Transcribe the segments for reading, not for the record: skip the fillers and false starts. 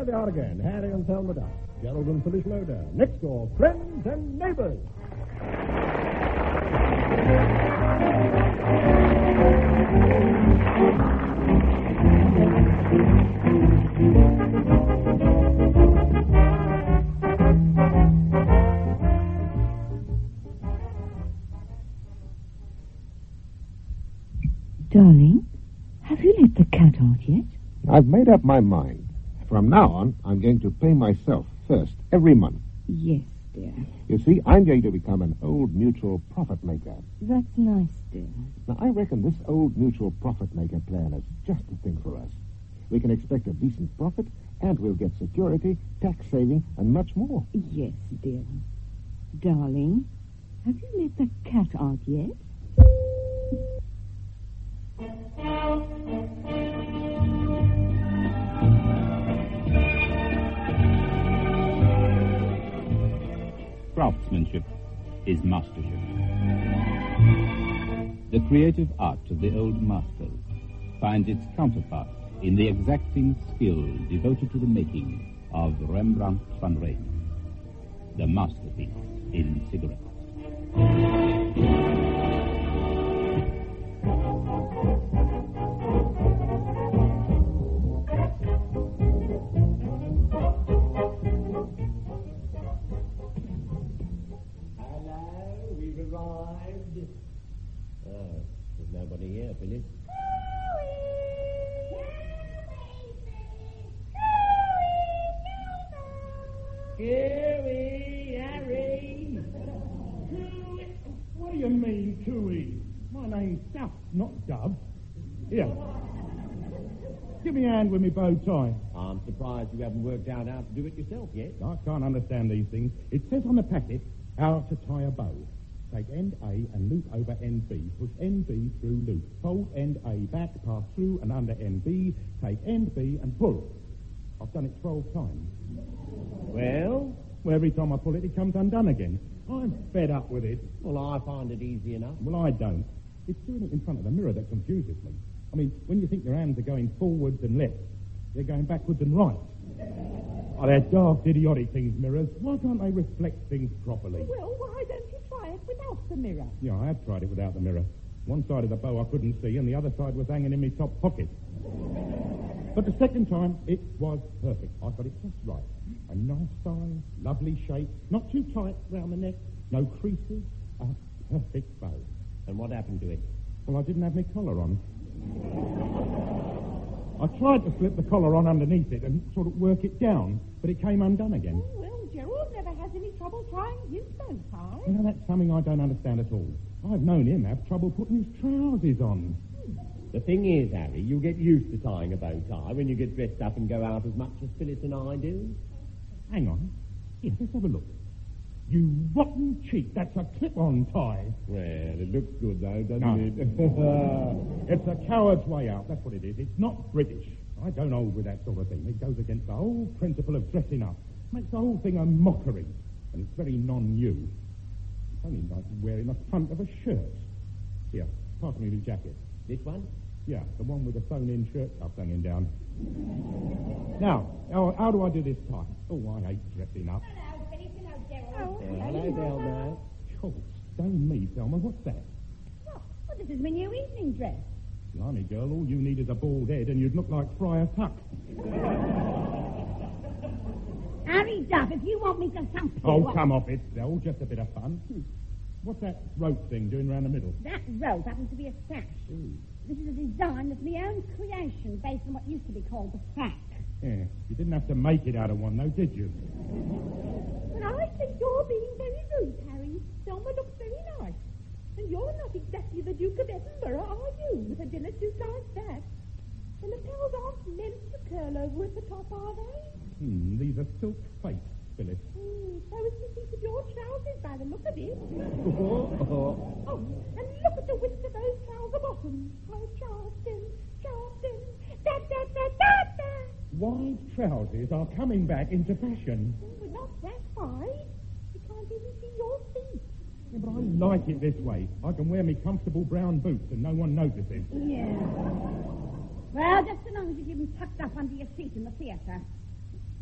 they are again, Harry and Thelma Dow, Gerald and Phyllis Loder. Next door, Friends and Neighbors. Darling, have you let the cat out yet? I've made up my mind. From now on, I'm going to pay myself first, every month. Yes, dear. You see, I'm going to become an old mutual profit maker. That's nice, dear. Now, I reckon this old mutual profit maker plan is just the thing for us. We can expect a decent profit, and we'll get security, tax saving, and much more. Yes, dear. Darling, have you let the cat out yet? Craftsmanship is mastership. The creative art of the old masters finds its counterpart in the exacting skill devoted to the making of Rembrandt van Rijn, the masterpiece in cigarettes. Nobody here, Phyllis. Cooey, Harry. What do you mean, Cooey? My name's Duff, not Dub. Here. Give me a hand with me bow tie. I'm surprised you haven't worked out how to do it yourself yet. I can't understand these things. It says on the packet how to tie a bow. Take end A and loop over end B. Push end B through loop. Fold end A back, pass through and under end B. Take end B and pull. I've done it 12 times. Well, Every time I pull it, it comes undone again. I'm fed up with it. well, I find it easy enough. Well, I don't. It's doing it in front of the mirror that confuses me. I mean, when you think your hands are going forwards and left, they're going backwards and right. Oh, they're daft, idiotic things, mirrors. Why can't they reflect things properly? Well, why don't you try it without the mirror? Yeah, I have tried it without the mirror. One side of the bow I couldn't see, and the other side was hanging in my top pocket. But the second time, it was perfect. I got it just right. A nice size, lovely shape, not too tight round the neck, no creases, a perfect bow. And what happened to it? Well, I didn't have my collar on. I tried to slip the collar on underneath it and sort of work it down, but it came undone again. Oh, well, Gerald never has any trouble trying his bow tie. You know, that's something I don't understand at all. I've known him have trouble putting his trousers on. The thing is, Harry, you get used to tying a bow tie when you get dressed up and go out as much as Phyllis and I do. Hang on. Here, let's have a look. You rotten cheat. That's a clip-on tie. Well, it looks good, though, doesn't No. it? It's a coward's way out. That's what it is. It's not British. I don't hold with that sort of thing. It goes against the whole principle of dressing up. Makes the whole thing a mockery. And it's very non-you. It's only like wearing the front of a shirt. Here, pass me the jacket. This one? Yeah, the one with the sewn-in shirt cuff hanging down. Now, how do I do this tie? Oh, I hate dressing up. Hello, Phyllis. Hello, Gerald. Hello, Thelma. Oh, stone me, Thelma. What's that? Well, this is my new evening dress. Blimey, girl, all you need is a bald head and you'd look like Friar Tuck. Harry Duff, if you want me to thump you... Oh, come off it, Del. Just a bit of fun. What's that rope thing doing round the middle? That rope happens to be a sash. This is a design that's my own creation based on what used to be called the sack. Yeah, you didn't have to make it out of one, though, did you? But I think you're being very rude, Harry. Thelma looks very nice. And you're not exactly the Duke of Edinburgh, are you, with a dinner suit like that? The lapels aren't meant to curl over at the top, are they? These are silk face, Phyllis. So is the seat of your trousers by the look of it. Oh, Oh, and look at the width of those trouser bottoms. How sharp in. Da, da, da, da, da. Wide trousers are coming back into fashion. We're not that wide. You can't even see your feet. Yeah, but I like it this way. I can wear me comfortable brown boots and no one notices. Yeah. Well, just so long as you keep them tucked up under your seat in the theatre.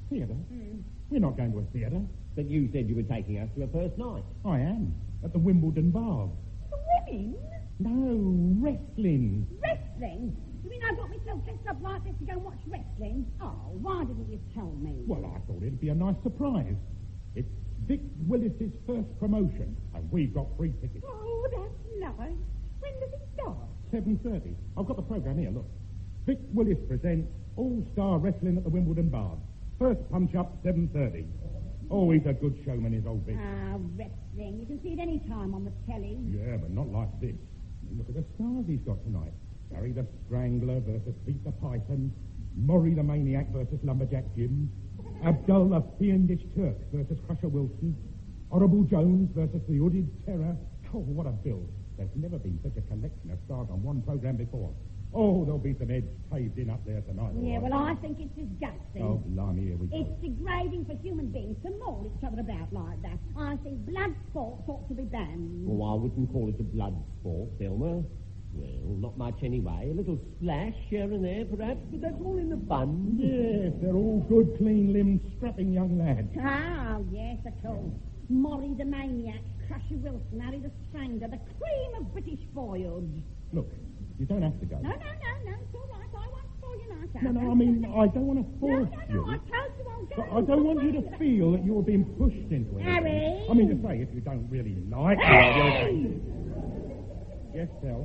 Theatre? We're not going to a theatre. But you said you were taking us to a first night. I am. At the Wimbledon Bar. The women? No, wrestling. Wrestling? You mean I got myself dressed up like this to go and watch wrestling? Oh, why didn't you tell me? Well, I thought it'd be a nice surprise. It's Vic Willis's first promotion, and we've got free tickets. Oh, that's nice. When does it start? 7:30. I've got the programme here, look. Vic Willis presents All-Star Wrestling at the Wimbledon Bar. First punch-up, 7:30. Oh, he's a good showman, is old Vic. Ah, wrestling. You can see it any time on the telly. Yeah, but not like this. Look at the stars he's got tonight. Gary the Strangler versus Pete the Python. Murray the Maniac versus Lumberjack Jim. Abdul the Fiendish Turk versus Crusher Wilson. Horrible Jones versus the Hooded Terror. Oh, what a bill. There's never been such a collection of stars on one programme before. Oh, there'll be some heads caved in up there tonight. Yeah, right. well, I think it's disgusting. Oh, blimey, here we go. It's degrading for human beings to maul each other about like that. I think blood sports ought to be banned. Well, I wouldn't call it a blood sport, Thelma. Well, not much anyway. A little splash here and there, perhaps, but that's all in the fun. Yes, they're all good, clean-limbed, strapping young lads. Oh, yes, of course. Murray the Maniac, Crusher Wilson, Harry the Strangler, the cream of British boys. Look, you don't have to go. No, it's all right. I won't spoil your night out. No, I mean, I don't want to force you. I told you I'll go. But I don't want you to feel that you're being pushed into it. Harry! I mean to say, if you don't really like Harry! Yes, Sel?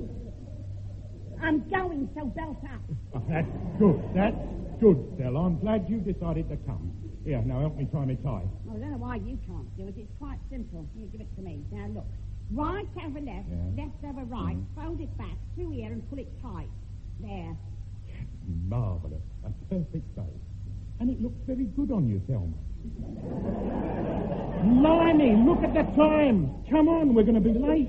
I'm going, so belt up. Oh, that's good, Sel. I'm glad you decided to come. Here, now help me tie my tie. I don't know why you can't do it. It's quite simple. You give it to me. Now, look. Right over left, Yeah. left over right. Fold it back through here and pull it tight. There. Marvellous. A perfect bow. And it looks very good on you, Thelma. Blimey, look at the time. Come on, we're going to be late.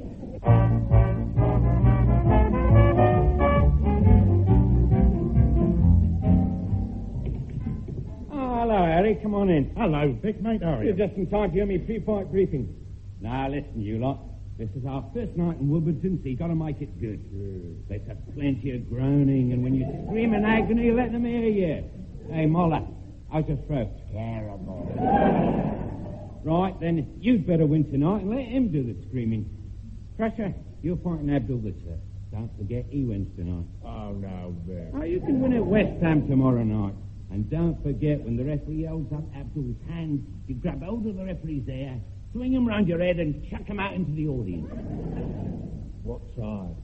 Hello, Harry. Come on in. Hello, Vic, mate. How are You're you? just in time to hear me pre-fight briefing. Now, listen, you lot. This is our first night in Wimbledon, so you got to make it good. Let's have plenty of groaning, and when you scream in agony, let them hear you. Hey, Moller, how's your throat? Terrible. Right, then, you'd better win tonight and let him do the screaming. Crusher, you're fighting Abdul the Turk. Don't forget, he wins tonight. Oh, no, Vic. Oh, you can win at West Ham tomorrow night. And don't forget, when the referee holds up Abdul's hand, you grab hold of the referee's hair, swing him round your head and chuck him out into the audience. What side?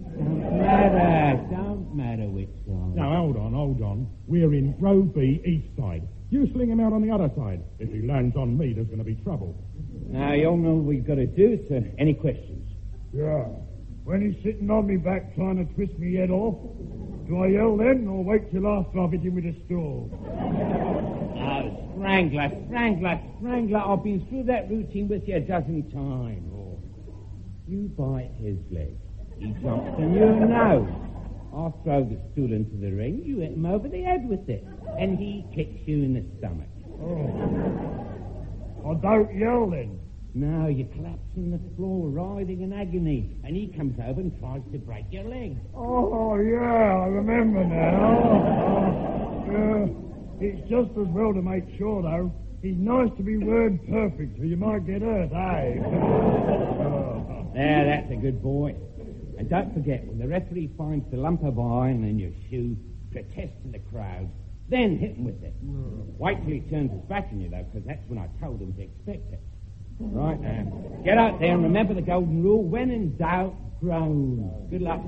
Don't matter which side. Now, hold on. We're in row B, east side. You sling him out on the other side. If he lands on me, there's going to be trouble. Now, you all know what we've got to do, sir. Any questions? Yeah. When he's sitting on me back trying to twist me head off, do I yell then, or wait till after I've hit him with a stool? Oh, Strangler. I've been through that routine with you a dozen times. Oh. You bite his leg. He jumps on your nose. I'll throw the stool into the ring. You hit him over the head with it. And he kicks you in the stomach. Oh. I don't yell then. No, you collapse on the floor, writhing in agony, and he comes over and tries to break your leg. Oh, yeah, I remember now. Yeah. It's just as well to make sure, though. He's nice to be word perfect, so you might get hurt, eh? There, that's a good boy. And don't forget, when the referee finds the lump of iron in your shoe, protest to the crowd, then hit him with it. Wait till he turns his back on you, though, because that's when I told him to expect it. Right now, get out there and remember the golden rule. When in doubt, groan. Good luck.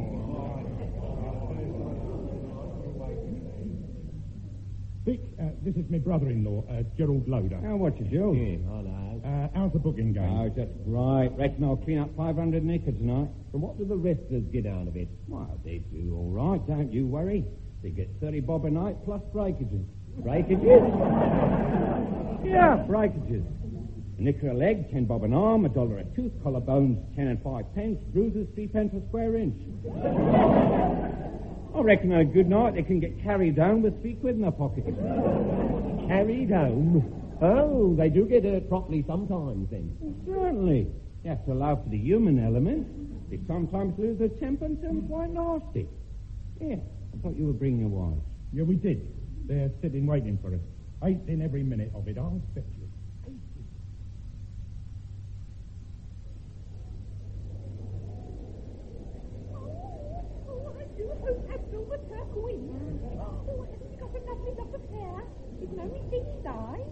Vic, this is my brother-in-law, Gerald Loader. Now, what you do? Hello. How's the booking going? Oh, just right. Reckon I'll clean up 500 knickers tonight. And what do the wrestlers get out of it? Well, they do all right, don't you worry. They get 30 bob a night plus breakages. Breakages? Yeah, breakages. A knicker a leg, 10 bob an arm, $1 a tooth, collarbones, 10 and 5 pence, bruises, 3 pence a square inch. I reckon on a good night they can get carried home with 3 quid in their pocket. Carried home? Oh, they do get hurt properly sometimes, then. Well, certainly. You have to allow for the human element. They sometimes lose their temper and turn quite nasty. Yeah, I thought you were bringing your wives. Yeah, we did. They're sitting waiting for us. 8 in every minute of it, I'll bet you. Oh, I do hope Abdul would Turk win. Oh, hasn't he got a lovely lock of hair? It's only these eyes.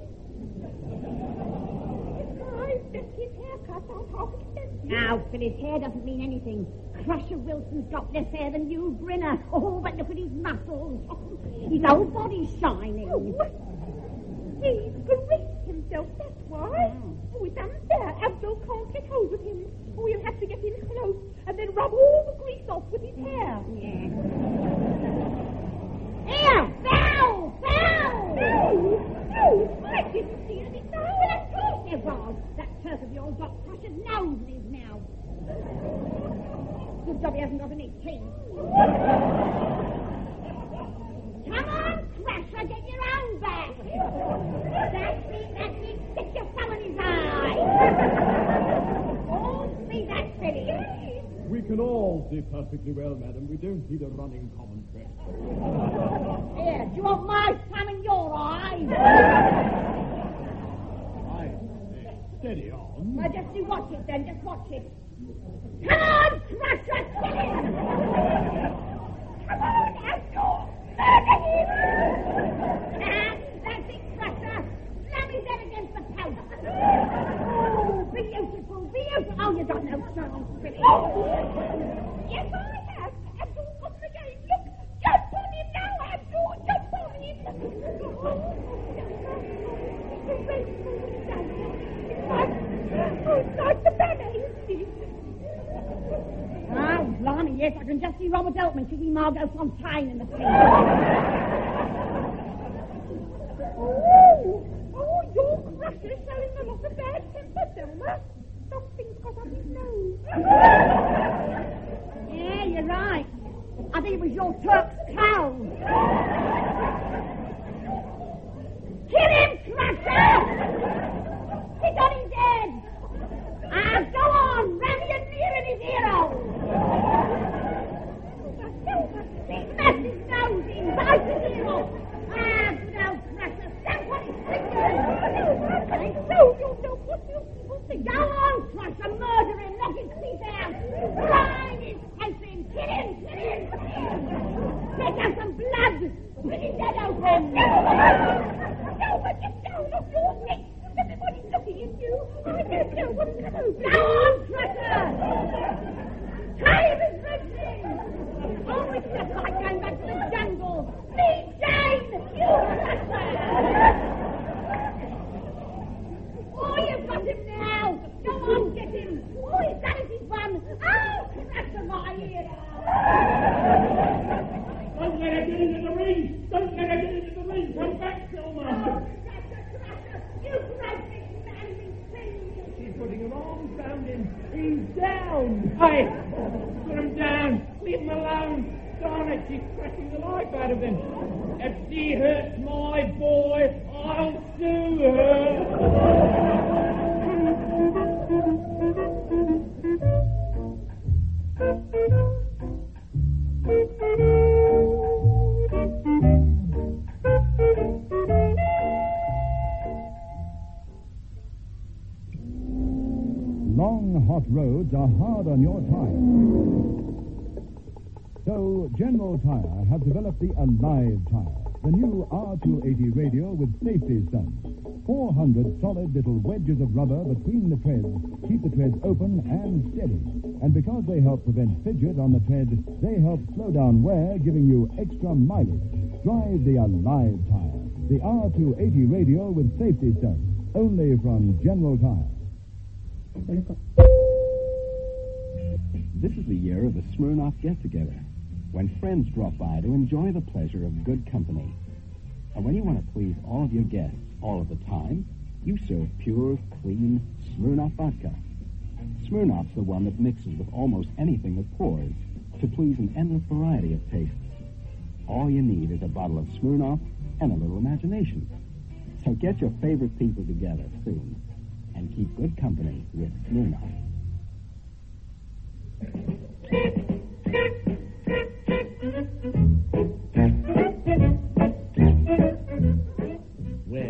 Besides, just his haircuts aren't half expensive. Now, Phil, his hair doesn't mean anything. Crusher Wilson's got less hair than you, Grinner. Oh, but look at his muscles. Oh, his whole body's shining. Oh, he's graced himself, that's why. Oh, it's unfair. Abdul can't get hold of him. Oh, he'll have to get in close and then rub all the grease off with his hair. Yeah. Here, foul! Foul! No, I didn't see any foul. Well, of course there was. That turf of yours got Crusher's nose in his mouth. Good job he hasn't got any teeth. Come on, Crusher, get your own back. That's it. Stick your thumb in his eye. Oh, see that, Philly? We can all see perfectly well, madam. We don't need a running commentary. Here, do you want my thumb in your eye? Steady on. Well, just you watch it then, just watch it. Come on, Crusher, kill him! Come on, Abdul, murder him! That's it, Crusher. Slam his head against the post. Oh, beautiful. Oh, you got no chance, Billy. Yes, I have. Abdul's got the game. Look, jump on him now, Abdul. Jump on him. It's like the banner, isn't it? Oh, blimey, yes, I can just see Robert Eltman kicking Margot Fontaine in the face. Oh, your Crusher's showing a lot of bad temper, Selma. Something's got up his nose. Yeah, you're right. I think it was your Turk's cow. Kill him, Crusher! He's on his head! Go on, ram your near in his hero! Smash his nose in, bite his ear off! Good old Crusher, stamp on his fingers! No, yourself, what do you people think? Go on, Crusher, murder him, knock his teeth out! Grind his face in, kill him! Take out some blood! Bring his head open! No, but get down off your neck! Everybody's looking at you! I don't know what's going to happen! Go on, Crusher! Time is racing! Oh, it's just like going back to the jungle! Me, Jane! You, Crusher! Oh, you've got him now! Go on, get him! Oh, he's done it, he's won! Oh, Crusher, my ear! Don't let her get into the ring! Don't let her get into the ring! Come back, Selma! You great big man, She's putting her arms round him. He's down. Hey! Put him down! Leave him alone! Darn it, she's cracking the life out of him! If she hurts my boy, I'll sue her! Long, hot roads are hard on your tires. So, General Tire have developed the Alive Tire, the new R280 radio with safety studs. 400 solid little wedges of rubber between the treads keep the treads open and steady. And because they help prevent fidget on the tread, they help slow down wear, giving you extra mileage. Drive the Alive Tire, the R280 radio with safety studs, only from General Tire. This is the year of the Smirnoff get-together, when friends drop by to enjoy the pleasure of good company. And when you want to please all of your guests all of the time, you serve pure, clean Smirnoff vodka. Smirnoff's the one that mixes with almost anything that pours to please an endless variety of tastes. All you need is a bottle of Smirnoff and a little imagination. So get your favorite people together soon and keep good company with Smirnoff. Well,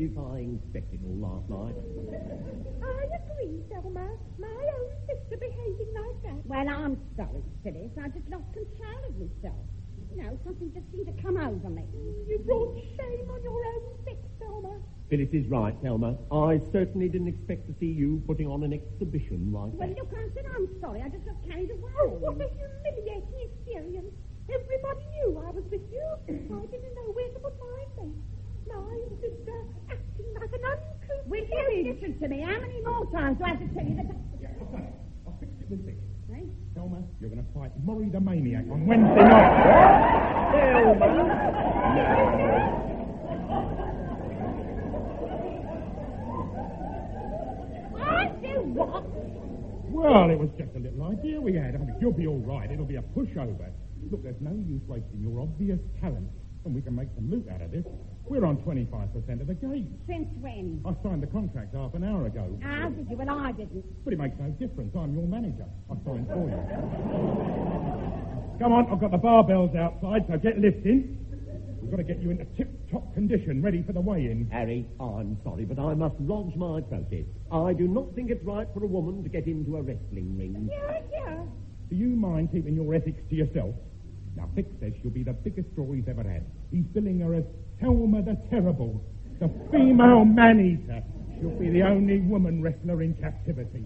edifying spectacle last night. I agree, Selma. My own sister behaving like that. Well, I'm sorry, Phyllis. I just lost control of myself. You know, something just seemed to come over me. You brought shame on your own sex, Selma. Phyllis is right, Thelma. I certainly didn't expect to see you putting on an exhibition like Well, that. look, I said I'm sorry. I just got carried away. Oh, what a humiliating experience. Everybody knew I was with you. I didn't know where to put my face. My sister acting like an uncouth... Will you listen to me? How many more times do I have to tell you that... I'll fix it with this. Eh? Thelma, you're going to fight Murray the Maniac on Wednesday night. I do what? Well, it was just a little idea we had. I mean, you'll be all right. It'll be a pushover. Look, there's no use wasting your obvious talent, and we can make some loot out of this. We're on 25% of the game. Since when? I signed the contract half an hour ago. How did you? Well, I didn't. But it makes no difference. I'm your manager. I signed for you. Come on, I've got the barbells outside, so get lifting. We've got to get you into tip-top condition, ready for the weigh-in. Harry, I'm sorry, but I must lodge my protest. I do not think it's right for a woman to get into a wrestling ring. Yeah. Do you mind keeping your ethics to yourself? Now, Vic says she'll be the biggest draw he's ever had. He's billing her as Thelma the Terrible, the female man-eater. She'll be the only woman wrestler in captivity.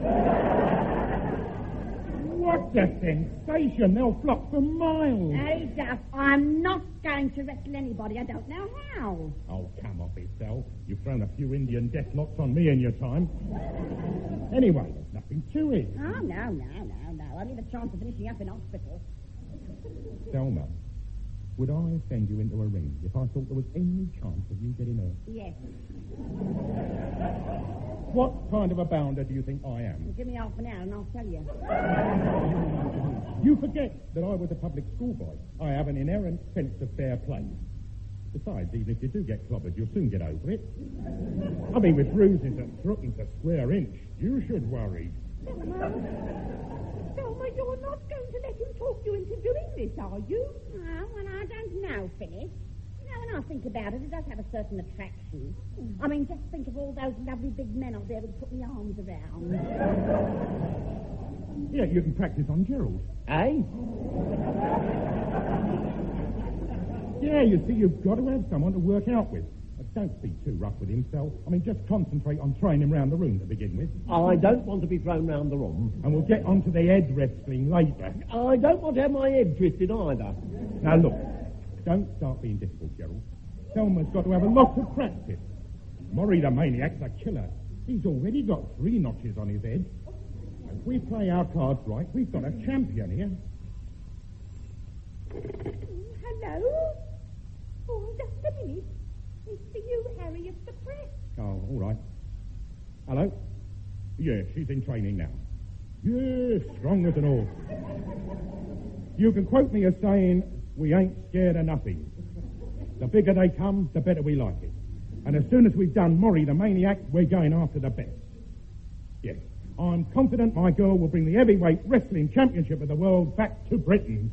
What a sensation! They'll flock for miles. Hey, Duff, I'm not going to wrestle anybody. I don't know how. Oh, come off it, Sal. You've thrown a few Indian deathlocks on me in your time. Anyway, there's nothing to it. Oh, no. Only the chance of finishing up in hospital. Thelma, would I send you into a ring if I thought there was any chance of you getting hurt? Yes. What kind of a bounder do you think I am? Give me half an hour and I'll tell you. You forget that I was a public schoolboy. I have an inherent sense of fair play. Besides, even if you do get clobbered, you'll soon get over it. I mean, with bruises at threepence a square inch, you should worry. Selma, you're not going to let him talk you into doing this, are you? Oh, well, I don't know, Phyllis. You know, when I think about it, it does have a certain attraction. I mean, just think of all those lovely big men I'll be able to put my arms around. Yeah, you can practice on Gerald. Eh? Yeah, you see, you've got to have someone to work out with. Don't be too rough with him, Sal. I mean, just concentrate on throwing him round the room to begin with. I don't want to be thrown round the room. And we'll get onto the head wrestling later. I don't want to have my head twisted either. Now, look, don't start being difficult, Gerald. Thelma's got to have a lot of practice. Murray the Maniac's a killer. He's already got 3 notches on his head. If we play our cards right, we've got a champion here. Hello? Oh, just a minute. It's for you, Harry, of the press. Oh, all right. Hello? Yeah, she's in training now. Yeah, strong as an horse. You can quote me as saying, we ain't scared of nothing. The bigger they come, the better we like it. And as soon as we've done Murray the Maniac, we're going after the best. Yes, I'm confident my girl will bring the heavyweight wrestling championship of the world back to Britain.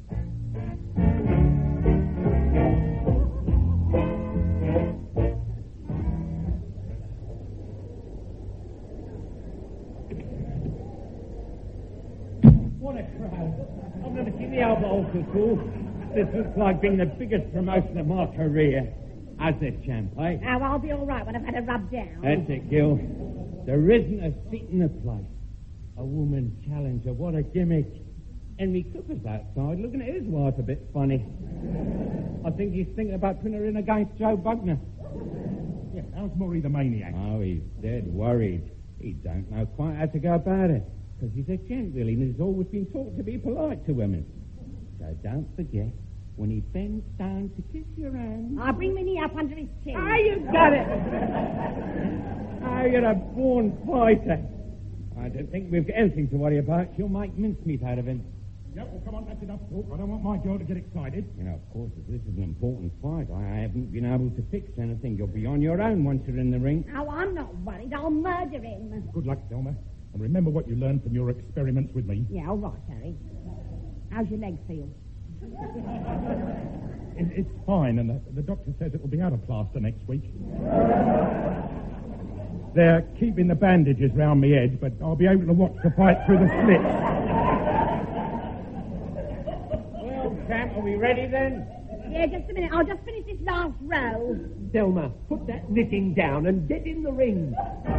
What a crowd. I've never seen the Albert Hall before. This looks like being the biggest promotion of my career. How's this, champ, eh? Oh, I'll be all right when I've had a rub down. That's it, Gil. There isn't a seat in the place. A woman challenger, what a gimmick. Henry Cooper's outside looking at his wife a bit funny. I think he's thinking about putting her in against Joe Bugner. Yeah, how's Murray the Maniac? Oh, he's dead worried. He don't know quite how to go about it. Because he's a gent, really, and he's always been taught to be polite to women. So don't forget, when he bends down to kiss your hand... I'll bring my knee up under his chin. Ah, you got it! Ah, you're a born fighter. I don't think we've got anything to worry about. You'll make mincemeat out of him. Yeah, well, come on, that's enough talk. I don't want my girl to get excited. You know, of course, if this is an important fight, I haven't been able to fix anything. You'll be on your own once you're in the ring. Oh, I'm not worried. I'll murder him. Good luck, Thelma. And remember what you learned from your experiments with me. Yeah, all right, Harry. How's your leg feel? It's fine, and the doctor says it will be out of plaster next week. They're keeping the bandages round me head, but I'll be able to watch the fight through the slits. Well, Camp, are we ready then? Yeah, just a minute. I'll just finish this last row. Delma, put that knitting down and get in the ring.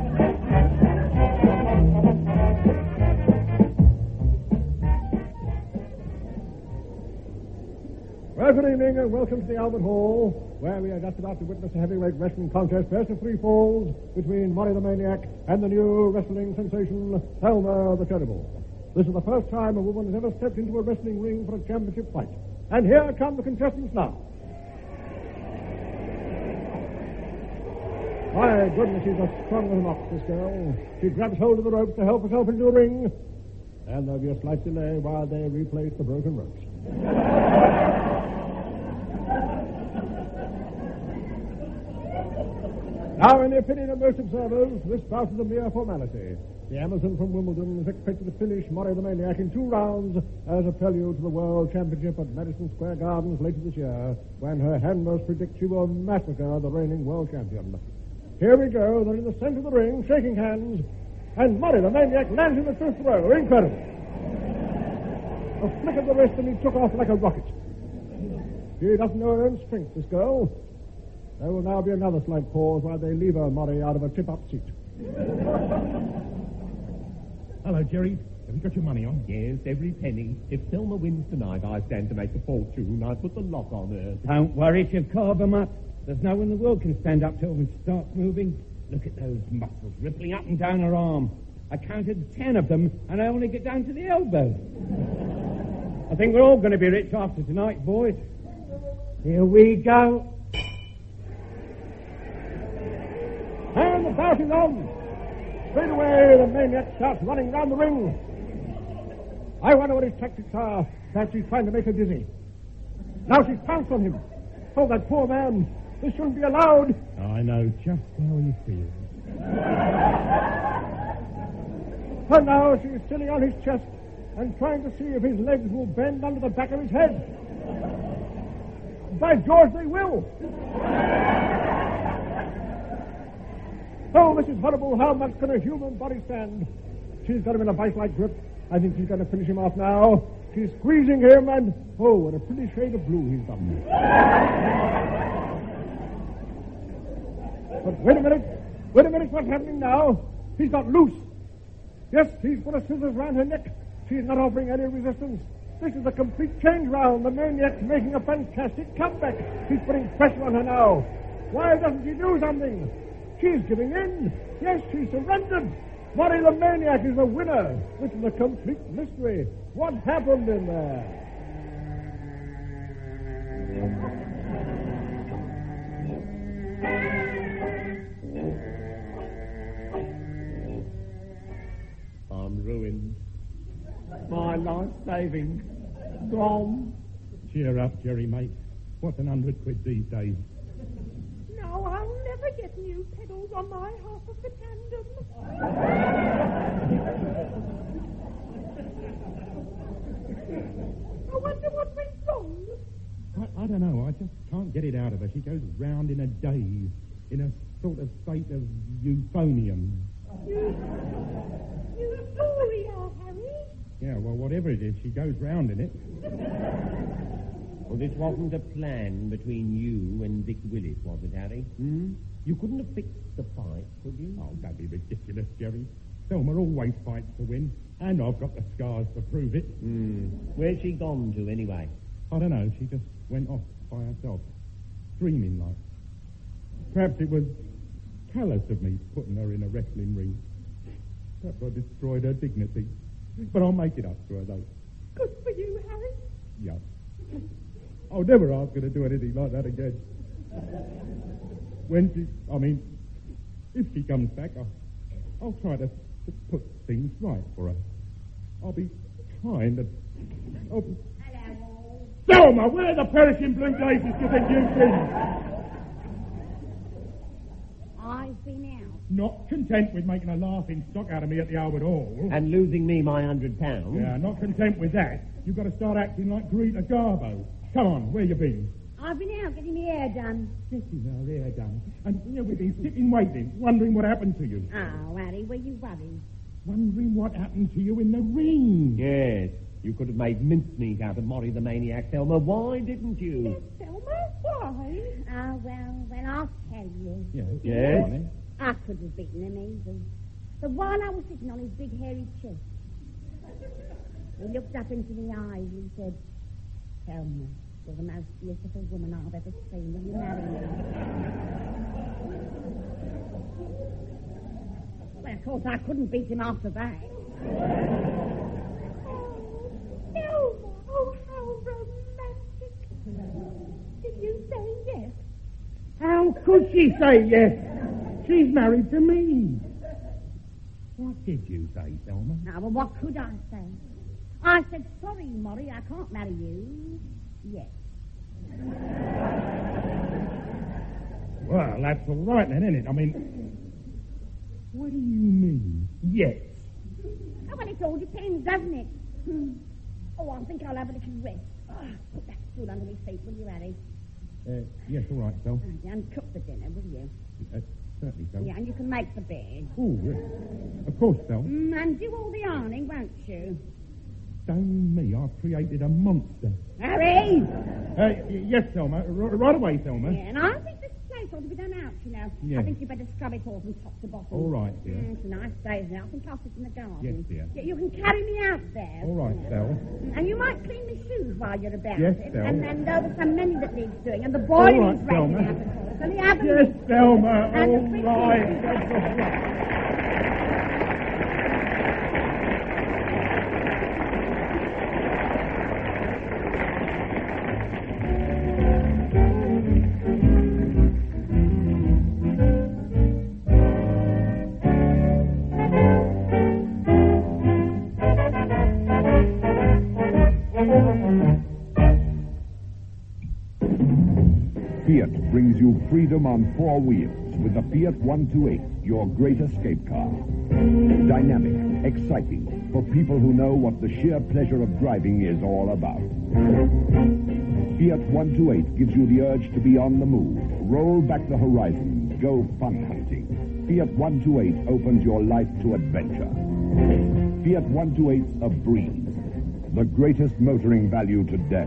Well, good evening and welcome to the Albert Hall, where we are just about to witness a heavyweight wrestling contest, best of three falls, between Murray the Maniac and the new wrestling sensation, Thelma the Terrible. This is the first time a woman has ever stepped into a wrestling ring for a championship fight. And here come the contestants now. My goodness, she's as strong as an ox, this girl. She grabs hold of the ropes to help herself into the ring. And there'll be a slight delay while they replace the broken ropes. Now, in the opinion of most observers, this bout is a mere formality. The Amazon from Wimbledon is expected to finish Murray the Maniac in 2 rounds as a prelude to the World Championship at Madison Square Gardens later this year, when her handlers predict she will massacre the reigning world champion. Here we go. They're in the center of the ring, shaking hands, and Murray the Maniac lands in the 5th row. Incredible. A flick of the wrist and he took off like a rocket. She doesn't know her own strength, this girl. There will now be another slight pause while they lever Murray out of a tip-up seat. Hello, Jerry. Have you got your money on? Yes, every penny. If Thelma wins tonight, I stand to make a fortune. I put the lock on her. Don't worry, she'll carve them up. There's no one in the world can stand up till we start moving. Look at those muscles rippling up and down her arm. I counted 10 of them, and I only get down to the elbow. I think we're all going to be rich after tonight, boys. Here we go. And the bout is on. Straight away, the Maniac starts running round the ring. I wonder what his tactics are. Perhaps he's trying to make her dizzy. Now she's pounced on him. Oh, that poor man. This shouldn't be allowed. I know just how he feels. And now she's sitting on his chest and trying to see if his legs will bend under the back of his head. By George, they will. Oh, this is horrible. How much can a human body stand? She's got him in a vice-like grip. I think she's going to finish him off now. She's squeezing him and... oh, what a pretty shade of blue he's got. But wait a minute. What's happening now? He's got loose. Yes, he's put a scissors round her neck. She's not offering any resistance. This is a complete change round. The Maniac's making a fantastic comeback. He's putting pressure on her now. Why doesn't she do something? She's giving in. Yes, she surrendered. Murray the Maniac is the winner. This is a complete mystery. What happened in there? I'm ruined. My life savings gone. Cheer up, Jerry, mate. What's £100 these days? No, I'll never get new pedals on my half of the tandem. I wonder what went wrong. I don't know. I just can't get it out of her. She goes round in a daze, in a sort of state of euphonium. Euphoria, Harry. Yeah, well, whatever it is, she goes round in it. Well, this wasn't a plan between you and Dick Willis, was it, Harry? You couldn't have fixed the fight, could you? Oh, don't be ridiculous, Jerry. Thelma always fights to win, and I've got the scars to prove it. Where's she gone to, anyway? I don't know. She just went off by herself, dreaming like. Perhaps it was callous of me putting her in a wrestling ring. Perhaps I destroyed her dignity. But I'll make it up to her, though. Good for you, Harry. Yeah. I'll never ask her to do anything like that again. If she comes back, I'll try to put things right for her. I'll be kind and... Hello. Thelma, where the perishing blue daisies do you think you've been? I've been out. Not content with making a laughing stock out of me at the Albert Hall. And losing me my £100. Yeah, not content with that. You've got to start acting like Greta Garbo. Come on, where you been? I've been out getting my hair done. Getting our hair done. And, we've been sitting waiting, wondering what happened to you. Oh, Harry, were you worried? Wondering what happened to you in the ring. Yes. You could have made mincemeat out of Murray the Maniac, Thelma. Why didn't you? Yes, Thelma, why? Oh, well, I'll tell you. Yes? I could have beaten him easy. The while I was sitting on his big hairy chest, he looked up into my eyes and he said, Thelma, you're the most beautiful woman I've ever seen. Will you marry me? Well, of course, I couldn't beat him after that. Thelma, oh, how romantic. Did you say yes? How could she say yes? She's married to me. What did you say, Thelma? Now, well, what could I say? I said, sorry, Murray, I can't marry you yet. Well, that's all right then, isn't it? I mean, what do you mean, yes? Oh, well, it all depends, doesn't it? Oh, I think I'll have a little rest. Put that stool under my feet, will you, Harry? Yes, all right, Phil. And cook the dinner, will you? Certainly, Phil. Yeah, and you can make the bed. Oh, yes. Of course, Phil. And do all the ironing, won't you? Don't me, I've created a monster. Harry! Yes, Thelma. Right away, Thelma. Yeah, and I think this place ought to be done out, you know. Yes. I think you better scrub it all from top to bottom. All right, dear. It's a nice day, isn't it? I think I'll sit in the garden. Yes, dear. Yeah, you can carry me out there. All right, Phil. And you might clean my shoes while you're about Yes, it. Phil. And there's some mending that needs doing. And the All boiling right, is raining Thelma. out the door. And the oven Yes, Thelma. And the All fridge right. is- That's all right. Fiat brings you freedom on 4 wheels with the Fiat 128, your great escape car. Dynamic, exciting, for people who know what the sheer pleasure of driving is all about. Fiat 128 gives you the urge to be on the move, roll back the horizon, go fun hunting. Fiat 128 opens your life to adventure. Fiat 128's a breeze, the greatest motoring value today.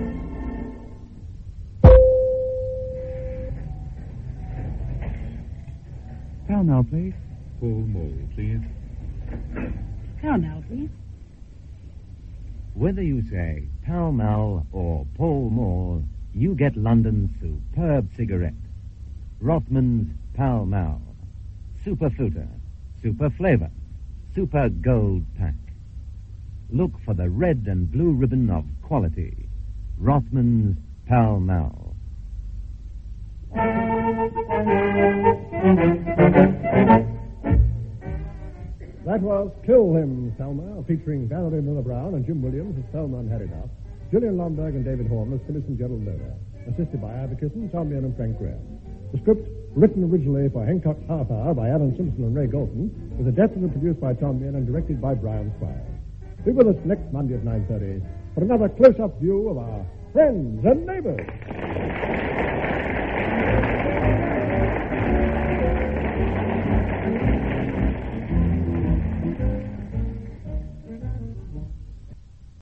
Pall Mall, please. Pall Mall, please. Pall Mall, please. Whether you say Pall Mall or Pall Mall, you get London's superb cigarette. Rothman's Pall Mall. Super Footer, Super Flavor, Super Gold Pack. Look for the red and blue ribbon of quality. Rothman's Pall Mall. That was Kill Him, Thelma, featuring Valerie Miller Brown and Jim Williams as Thelma and Harry Duff, Julian Lomberg and David Horn as Phyllis and Gerald Loder, assisted by Ivor Kitson, Tom Meehan and Frank Graham. The script, written originally for Hancock's Half Hour by Alan Simpson and Ray Golson, was adapted and produced by Tom Meehan and directed by Brian Squires. Be with us next Monday at 9:30 for another close-up view of our friends and neighbors.